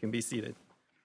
can be seated.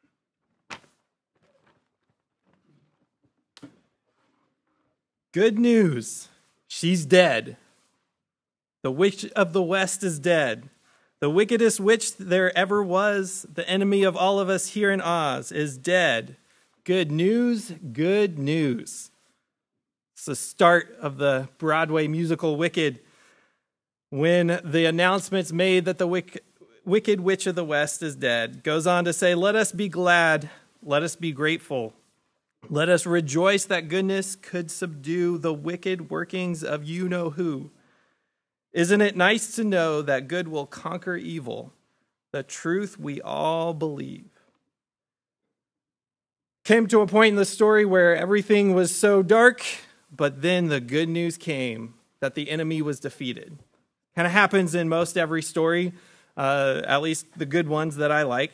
Good news. She's dead. The witch of the West is dead. The wickedest witch there ever was, the enemy of all of us here in Oz, is dead. Good news, good news. It's the start of the Broadway musical Wicked, when the announcement's made that the wicked witch of the West is dead. Goes on to say, let us be glad, let us be grateful. Let us rejoice that goodness could subdue the wicked workings of you-know-who. Isn't it nice to know that good will conquer evil, the truth we all believe? Came to a point in the story where everything was so dark, but then the good news came that the enemy was defeated. Kind of happens in most every story, at least the good ones that I like.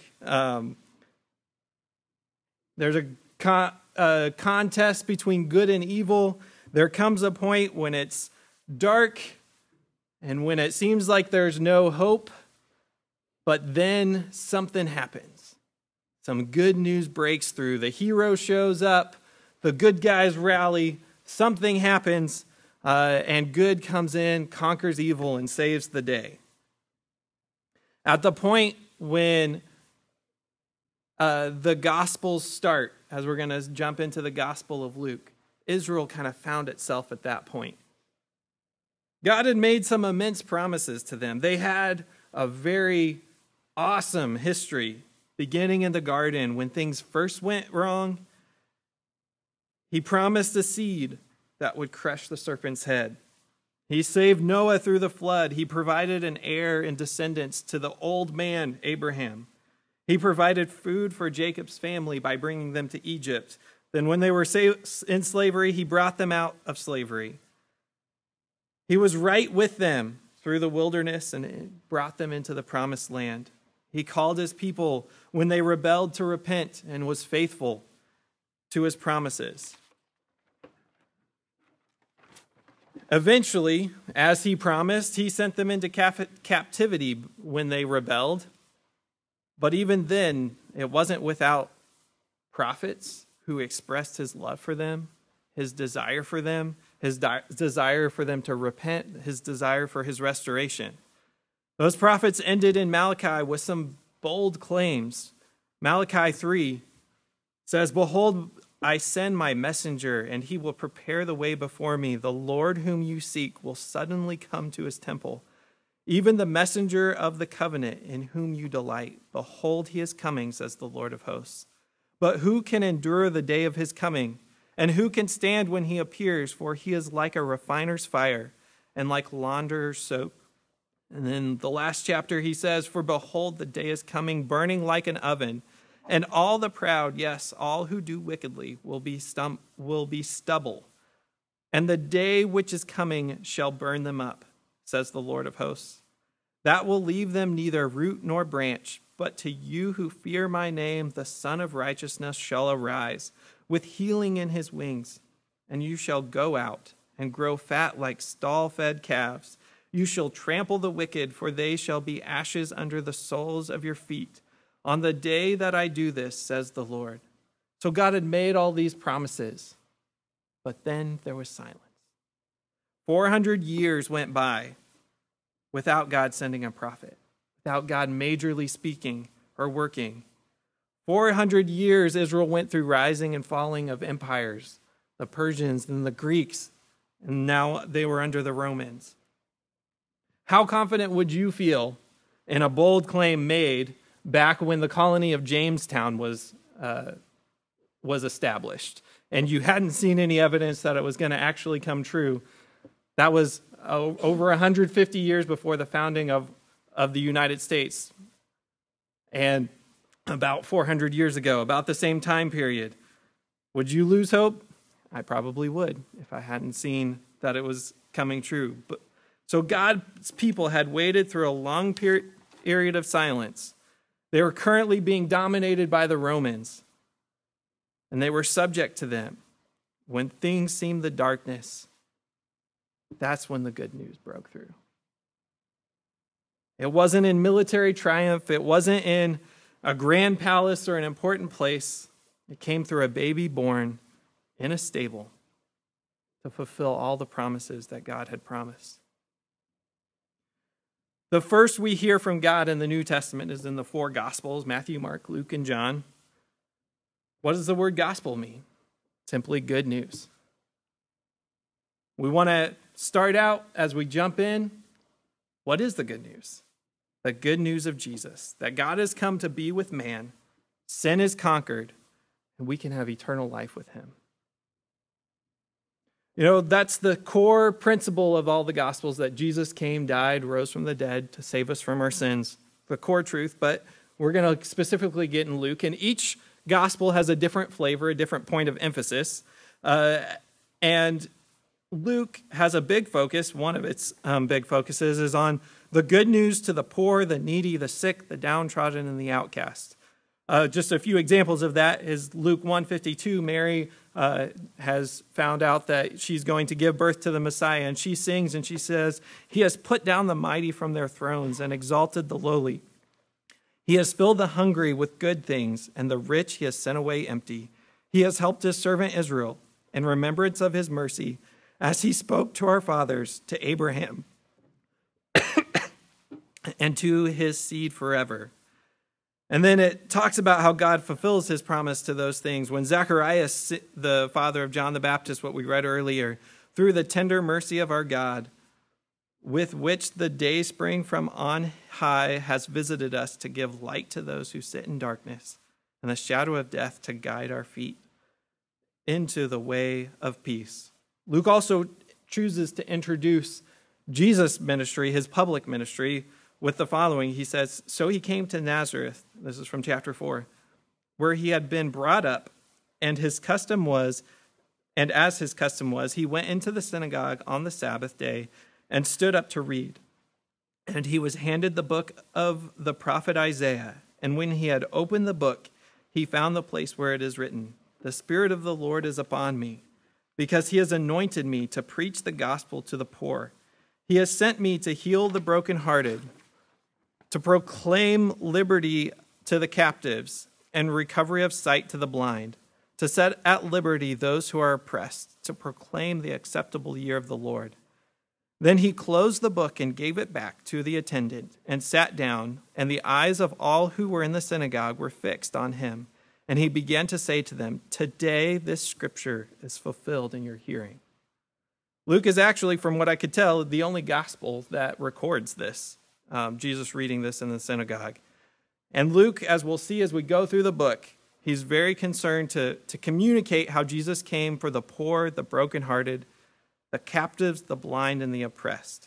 There's a contest between good and evil. There comes a point when it's dark and when it seems like there's no hope, but then something happens. Some good news breaks through. The hero shows up, the good guys rally, something happens, and good comes in, conquers evil, and saves the day. At the point when the Gospels start, as we're going to jump into the Gospel of Luke, Israel kind of found itself at that point. God had made some immense promises to them. They had a very awesome history beginning in the garden when things first went wrong. He promised a seed that would crush the serpent's head. He saved Noah through the flood. He provided an heir and descendants to the old man, Abraham. He provided food for Jacob's family by bringing them to Egypt. Then when they were in slavery, he brought them out of slavery. He was right with them through the wilderness and brought them into the promised land. He called his people when they rebelled to repent and was faithful to his promises. Eventually, as he promised, he sent them into captivity when they rebelled. But even then, it wasn't without prophets who expressed his love for them, his desire for them, his desire for them to repent, his desire for his restoration. Those prophets ended in Malachi with some bold claims. Malachi 3 says, "Behold, I send my messenger, and he will prepare the way before me. The Lord whom you seek will suddenly come to his temple. Even the messenger of the covenant in whom you delight. Behold, he is coming, says the Lord of hosts. But who can endure the day of his coming? And who can stand when he appears? For he is like a refiner's fire and like launderer's soap." And then the last chapter he says, "For behold, the day is coming, burning like an oven, and all the proud, yes, all who do wickedly, will be stubble. And the day which is coming shall burn them up, says the Lord of hosts. That will leave them neither root nor branch. But to you who fear my name, the Son of Righteousness shall arise, with healing in his wings. And you shall go out and grow fat like stall-fed calves. You shall trample the wicked, for they shall be ashes under the soles of your feet. On the day that I do this, says the Lord." So God had made all these promises, but then there was silence. 400 years went by without God sending a prophet, without God majorly speaking or working. 400 years Israel went through rising and falling of empires, the Persians and the Greeks, and now they were under the Romans. How confident would you feel in a bold claim made back when the colony of Jamestown was established, and you hadn't seen any evidence that it was going to actually come true? That was over 150 years before the founding of the United States, and about 400 years ago, about the same time period. Would you lose hope? I probably would if I hadn't seen that it was coming true. So God's people had waited through a long period of silence. They were currently being dominated by the Romans, and they were subject to them. When things seemed the darkness, that's when the good news broke through. It wasn't in military triumph. It wasn't in a grand palace or an important place. It came through a baby born in a stable to fulfill all the promises that God had promised. The first we hear from God in the New Testament is in the four Gospels, Matthew, Mark, Luke, and John. What does the word gospel mean? Simply good news. We want to start out as we jump in. What is the good news? The good news of Jesus, that God has come to be with man, sin is conquered, and we can have eternal life with him. You know, that's the core principle of all the Gospels, that Jesus came, died, rose from the dead to save us from our sins. The core truth, but we're going to specifically get in Luke, and each Gospel has a different flavor, a different point of emphasis. And Luke has a big focus. One of its big focuses is on the good news to the poor, the needy, the sick, the downtrodden, and the outcast. Just a few examples of that is Luke 1:52. Mary has found out that she's going to give birth to the Messiah, and she sings and she says, "He has put down the mighty from their thrones and exalted the lowly. He has filled the hungry with good things, and the rich he has sent away empty. He has helped his servant Israel in remembrance of his mercy, as he spoke to our fathers, to Abraham, and to his seed forever." And then it talks about how God fulfills his promise to those things. When Zacharias, the father of John the Baptist, what we read earlier, through the tender mercy of our God, with which the day spring from on high has visited us to give light to those who sit in darkness and the shadow of death, to guide our feet into the way of peace. Luke also chooses to introduce Jesus' ministry, his public ministry, with the following. He says, "So he came to Nazareth," this is from chapter 4, "where he had been brought up, and as his custom was, he went into the synagogue on the Sabbath day and stood up to read. And he was handed the book of the prophet Isaiah. And when he had opened the book, he found the place where it is written, 'The Spirit of the Lord is upon me, because he has anointed me to preach the gospel to the poor. He has sent me to heal the brokenhearted, to proclaim liberty to the captives and recovery of sight to the blind, to set at liberty those who are oppressed, to proclaim the acceptable year of the Lord.' Then he closed the book and gave it back to the attendant and sat down, and the eyes of all who were in the synagogue were fixed on him. And he began to say to them, 'Today this scripture is fulfilled in your hearing.'" Luke is actually, from what I could tell, the only gospel that records this, Jesus reading this in the synagogue. And Luke, as we'll see as we go through the book, he's very concerned to communicate how Jesus came for the poor, the brokenhearted, the captives, the blind, and the oppressed.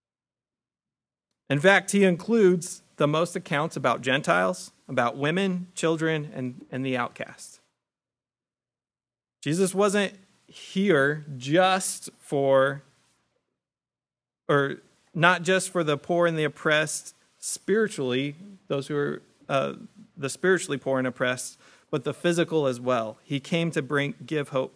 In fact, he includes the most accounts about Gentiles, about women, children, and the outcast. Jesus wasn't here just for, or not just for the poor and the oppressed spiritually, those who are the spiritually poor and oppressed, but the physical as well. He came to give hope.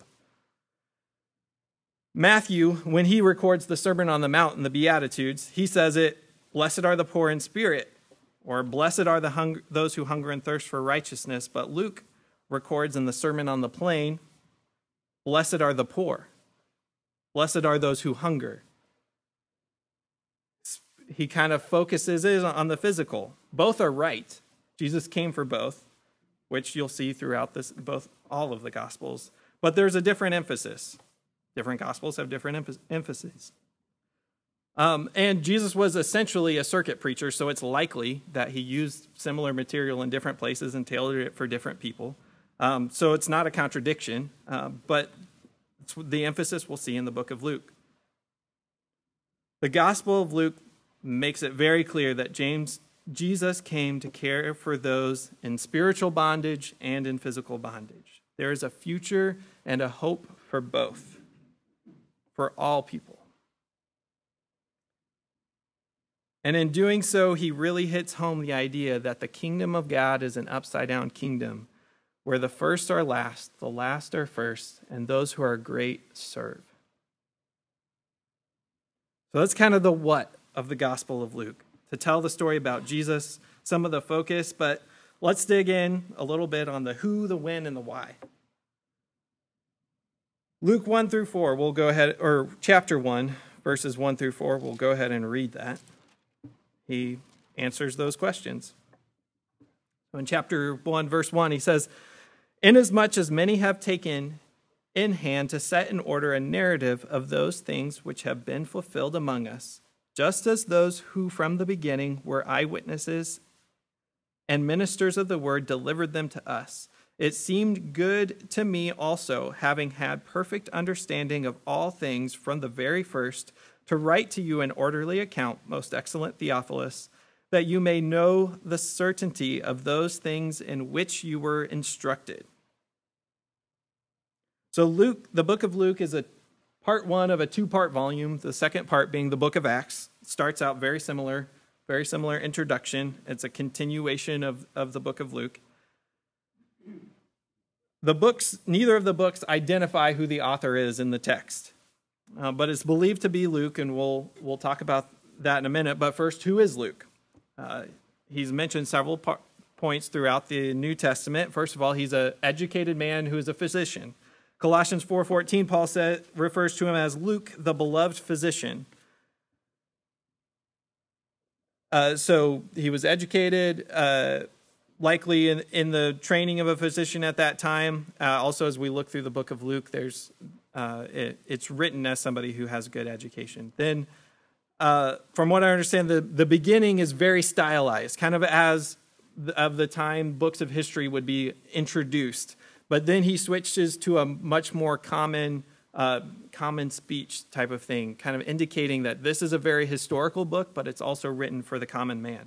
Matthew, when he records the Sermon on the Mount and the Beatitudes, he says it, "Blessed are the poor in spirit," or "Blessed are those who hunger and thirst for righteousness." But Luke records in the Sermon on the Plain, "Blessed are the poor. Blessed are those who hunger." He kind of focuses on the physical. Both are right. Jesus came for both, which you'll see throughout all of the Gospels. But there's a different emphasis. Different Gospels have different emphases. And Jesus was essentially a circuit preacher, so it's likely that he used similar material in different places and tailored it for different people. So it's not a contradiction, but it's the emphasis we'll see in the book of Luke. The Gospel of Luke makes it very clear that Jesus came to care for those in spiritual bondage and in physical bondage. There is a future and a hope for both, for all people. And in doing so, he really hits home the idea that the kingdom of God is an upside-down kingdom where the first are last, the last are first, and those who are great serve. So that's kind of the what of the Gospel of Luke, to tell the story about Jesus, some of the focus, but let's dig in a little bit on the who, the when, and the why. Luke 1 through 4, we'll go ahead, or chapter 1, verses 1 through 4, we'll go ahead and read that. He answers those questions. So in chapter 1, verse 1, he says, "Inasmuch as many have taken in hand to set in order a narrative of those things which have been fulfilled among us, just as those who from the beginning were eyewitnesses and ministers of the word delivered them to us. It seemed good to me also, having had perfect understanding of all things from the very first, to write to you an orderly account, most excellent Theophilus, that you may know the certainty of those things in which you were instructed." So Luke, the book of Luke, is a part one of a two-part volume, the second part being the book of Acts. It starts out very similar introduction. It's a continuation of the book of Luke. Neither of the books identify who the author is in the text, but it's believed to be Luke, and we'll talk about that in a minute. But first, who is Luke? He's mentioned several points throughout the New Testament. First of all, he's an educated man who is a physician. Colossians 4:14, Paul refers to him as Luke, the beloved physician. So he was educated, likely in the training of a physician at that time. Also, as we look through the book of Luke, it's written as somebody who has good education. Then, from what I understand, the beginning is very stylized, kind of as of the time books of history would be introduced. But then he switches to a much more common speech type of thing, kind of indicating that this is a very historical book, but it's also written for the common man.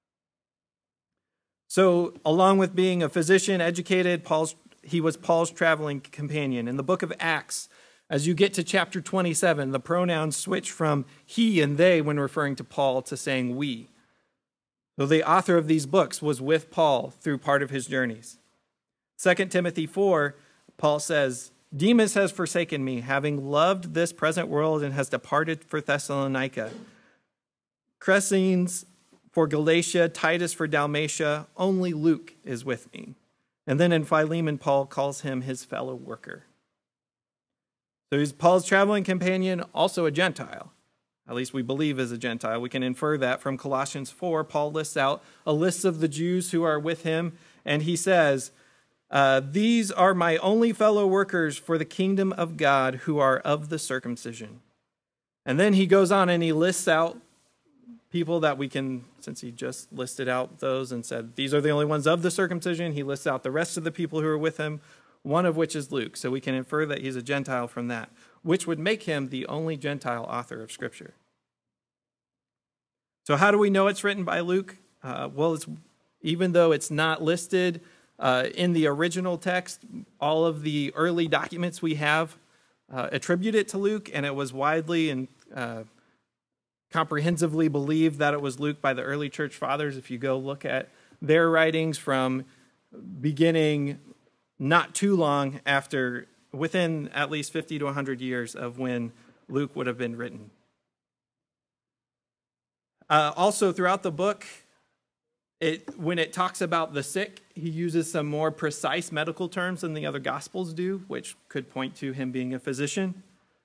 So along with being a physician, educated, he was Paul's traveling companion. In the book of Acts, as you get to chapter 27, the pronouns switch from he and they when referring to Paul to saying we. So the author of these books was with Paul through part of his journeys. 2 Timothy 4, Paul says, "Demas has forsaken me, having loved this present world, and has departed for Thessalonica. Crescens for Galatia, Titus for Dalmatia, only Luke is with me." And then in Philemon, Paul calls him his fellow worker. So he's Paul's traveling companion, also a Gentile. At least we believe is a Gentile. We can infer that from Colossians 4. Paul lists out a list of the Jews who are with him, and he says, "These are my only fellow workers for the kingdom of God who are of the circumcision." And then he goes on and he lists out people that we can, since he just listed out those and said, these are the only ones of the circumcision, he lists out the rest of the people who are with him, one of which is Luke. So we can infer that he's a Gentile from that, which would make him the only Gentile author of Scripture. So how do we know it's written by Luke? Even though it's not listed in the original text, all of the early documents we have attribute it to Luke, and it was widely and comprehensively believed that it was Luke by the early church fathers. If you go look at their writings from beginning not too long after, within at least 50 to 100 years of when Luke would have been written. Also, throughout the book, when it talks about the sick, he uses some more precise medical terms than the other Gospels do, which could point to him being a physician.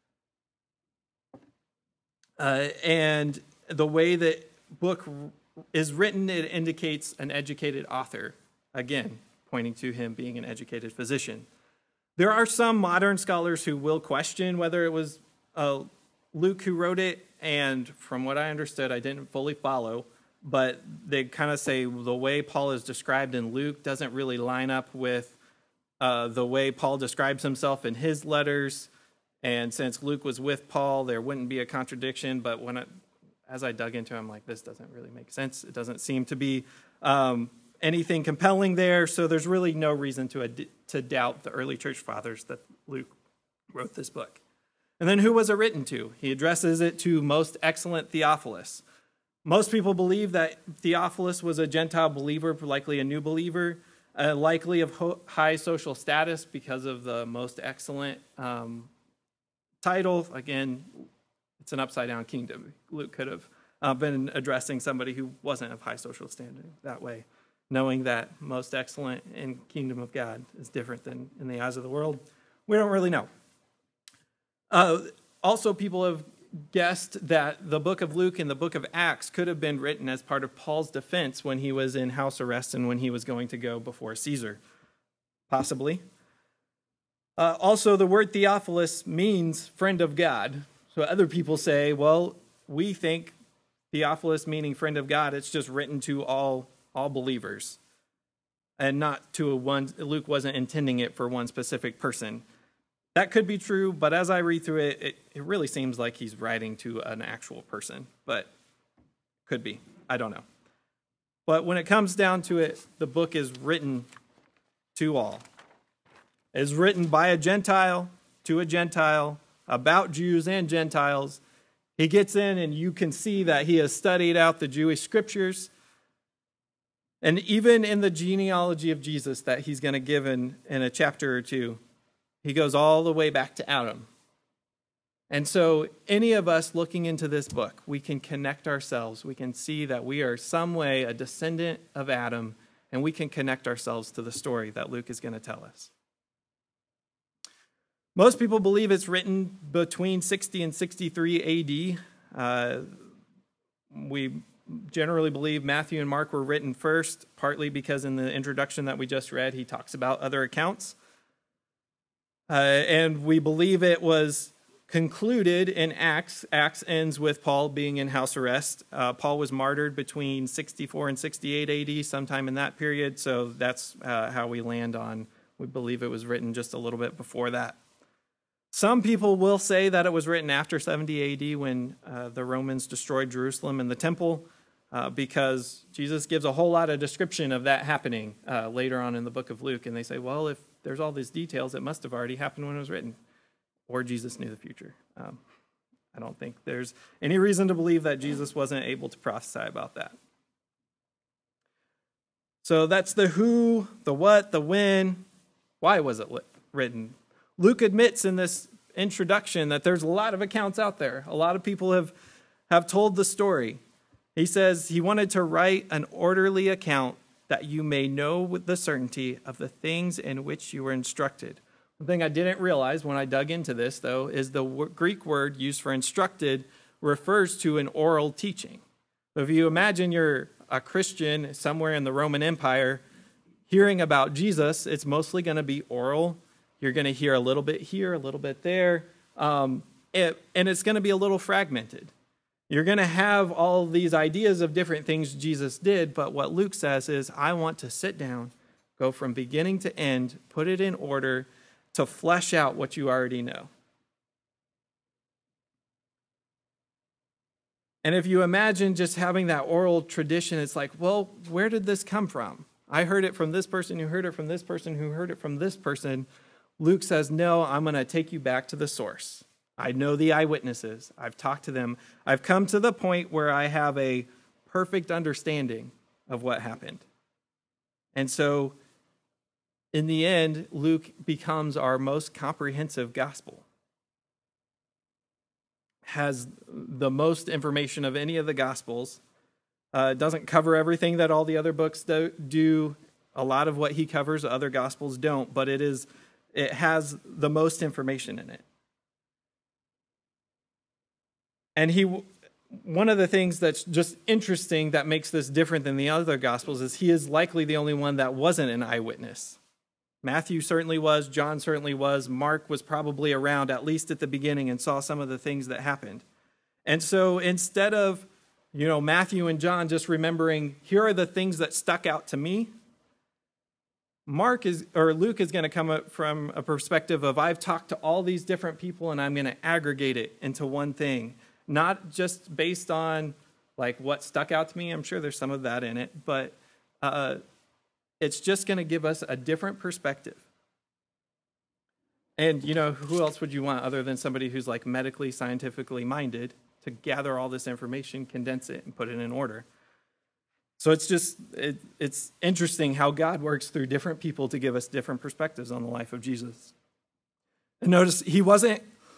And the way that book is written, it indicates an educated author, again, pointing to him being an educated physician. There are some modern scholars who will question whether it was Luke who wrote it, and from what I understood, I didn't fully follow, but they kind of say the way Paul is described in Luke doesn't really line up with the way Paul describes himself in his letters. And since Luke was with Paul, there wouldn't be a contradiction. But as I dug into it, I'm like, this doesn't really make sense. It doesn't seem to be anything compelling there. So there's really no reason to doubt the early church fathers that Luke wrote this book. And then who was it written to? He addresses it to most excellent Theophilus. Most people believe that Theophilus was a Gentile believer, likely a new believer, likely of high social status because of the most excellent title. Again, it's an upside-down kingdom. Luke could have been addressing somebody who wasn't of high social standing that way. knowing that most excellent in kingdom of God is different than in the eyes of the world. We don't really know. Also, people have guessed that the book of Luke and the book of Acts could have been written as part of Paul's defense when he was in house arrest and when he was going to go before Caesar. Possibly. Also, the word Theophilus means friend of God. So other people say, well, we think Theophilus meaning friend of God, it's just written to all believers and not to one. Luke wasn't intending it for one specific person. That could be true, but as I read through it, it really seems like he's writing to an actual person, but could be. I don't know. But when it comes down to it, the book is written to all. It is written by a Gentile to a Gentile about Jews and Gentiles. He gets in and you can see that he has studied out the Jewish scriptures. And even in the genealogy of Jesus that he's going to give in a chapter or two, he goes all the way back to Adam. And so any of us looking into this book, we can connect ourselves. We can see that we are some way a descendant of Adam, and we can connect ourselves to the story that Luke is going to tell us. Most people believe it's written between 60 and 63 AD. We generally believe Matthew and Mark were written first, partly because in the introduction that we just read, he talks about other accounts. And we believe it was concluded in Acts. Acts ends with Paul being in house arrest. Paul was martyred between 64 and 68 AD, sometime in that period. So that's how we land on, we believe it was written just a little bit before that. Some people will say that it was written after 70 AD when the Romans destroyed Jerusalem and the temple, because Jesus gives a whole lot of description of that happening later on in the book of Luke. And they say, well, if there's all these details, it must have already happened when it was written. Or Jesus knew the future. I don't think there's any reason to believe that Jesus wasn't able to prophesy about that. So that's the who, the what, the when. Why was it written? Luke admits in this introduction that there's a lot of accounts out there. A lot of people have told the story. He says he wanted to write an orderly account that you may know with the certainty of the things in which you were instructed. One thing I didn't realize when I dug into this, though, is the Greek word used for instructed refers to an oral teaching. So if you imagine you're a Christian somewhere in the Roman Empire hearing about Jesus, it's mostly going to be oral. You're going to hear a little bit here, a little bit there, and it's going to be a little fragmented. You're going to have all these ideas of different things Jesus did, but what Luke says is, I want to sit down, go from beginning to end, put it in order to flesh out what you already know. And if you imagine just having that oral tradition, it's like, well, where did this come from? I heard it from this person who heard it from this person who heard it from this person. Luke says, no, I'm going to take you back to the source. I know the eyewitnesses. I've talked to them. I've come to the point where I have a perfect understanding of what happened. And so, in the end, Luke becomes our most comprehensive gospel. Has the most information of any of the gospels. Doesn't cover everything that all the other books do. A lot of what he covers, other gospels don't, but it has the most information in it. And one of the things that's just interesting that makes this different than the other Gospels is he is likely the only one that wasn't an eyewitness. Matthew certainly was, John certainly was, Mark was probably around at least at the beginning and saw some of the things that happened. And so instead of, Matthew and John just remembering, here are the things that stuck out to me, Luke is going to come up from a perspective of, I've talked to all these different people and I'm going to aggregate it into one thing. Not just based on like what stuck out to me. I'm sure there's some of that in it, but it's just going to give us a different perspective. And who else would you want other than somebody who's like medically, scientifically minded to gather all this information, condense it, and put it in order? So it's interesting how God works through different people to give us different perspectives on the life of Jesus. And notice he wasn't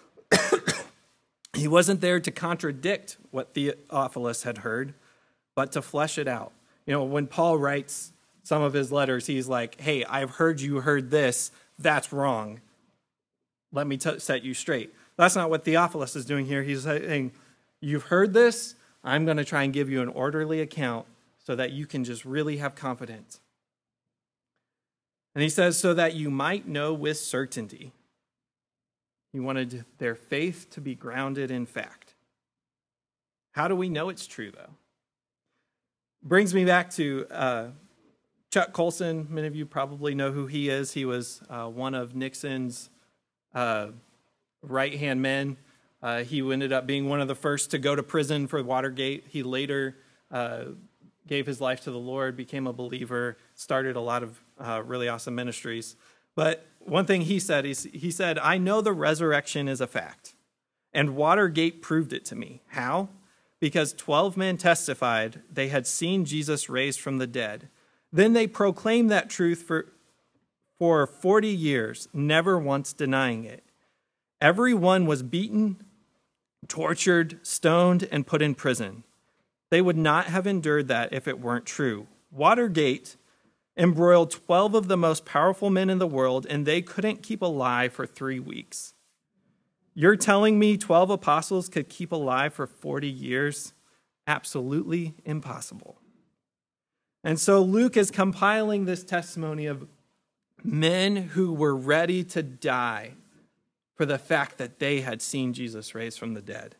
there to contradict what Theophilus had heard, but to flesh it out. When Paul writes some of his letters, he's like, hey, I've heard you heard this. That's wrong. Let me set you straight. That's not what Theophilus is doing here. He's saying, you've heard this. I'm going to try and give you an orderly account so that you can just really have confidence. And he says, so that you might know with certainty. He wanted their faith to be grounded in fact. How do we know it's true, though? Brings me back to Chuck Colson. Many of you probably know who he is. He was one of Nixon's right-hand men. He ended up being one of the first to go to prison for Watergate. He later gave his life to the Lord, became a believer, started a lot of really awesome ministries. But one thing he said, he said, I know the resurrection is a fact, and Watergate proved it to me. How? Because 12 men testified they had seen Jesus raised from the dead. Then they proclaimed that truth for 40 years, never once denying it. Everyone was beaten, tortured, stoned, and put in prison. They would not have endured that if it weren't true. Watergate embroiled 12 of the most powerful men in the world, and they couldn't keep alive for 3 weeks. You're telling me 12 apostles could keep alive for 40 years? Absolutely impossible. And so Luke is compiling this testimony of men who were ready to die for the fact that they had seen Jesus raised from the dead.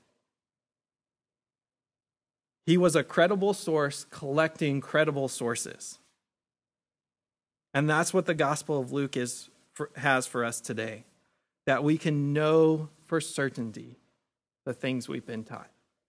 He was a credible source collecting credible sources. And that's what the Gospel of Luke has for us today, that we can know for certainty the things we've been taught.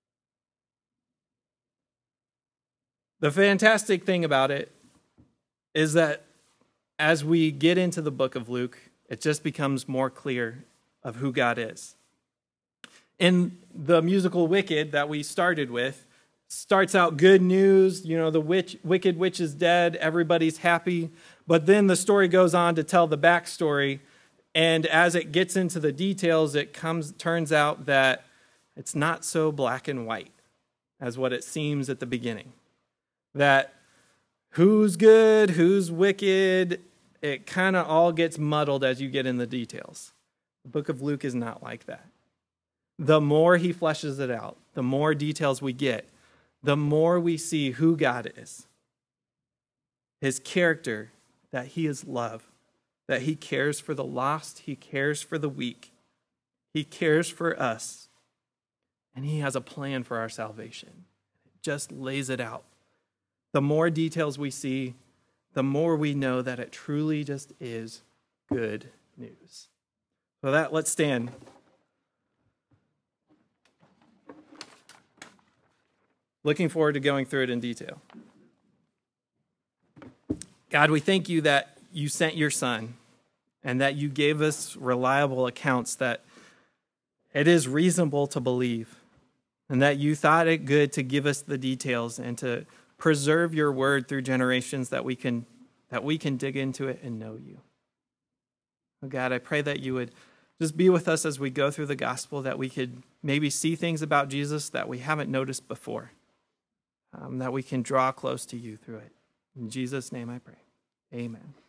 The fantastic thing about it is that as we get into the book of Luke, it just becomes more clear of who God is. In the musical Wicked that we started with, starts out good news, the wicked witch is dead, everybody's happy, but then the story goes on to tell the backstory, and as it gets into the details, turns out that it's not so black and white as what it seems at the beginning. That who's good, who's wicked, it kind of all gets muddled as you get in the details. The book of Luke is not like that. The more he fleshes it out, the more details we get, the more we see who God is, his character, that he is love, that he cares for the lost, he cares for the weak, he cares for us, and he has a plan for our salvation. It just lays it out. The more details we see, the more we know that it truly just is good news. So let's stand. Looking forward to going through it in detail. God, we thank you that you sent your Son and that you gave us reliable accounts that it is reasonable to believe, and that you thought it good to give us the details and to preserve your word through generations that we can dig into it and know you. Oh God, I pray that you would just be with us as we go through the gospel, that we could maybe see things about Jesus that we haven't noticed before, that we can draw close to you through it. In Jesus' name I pray. Amen.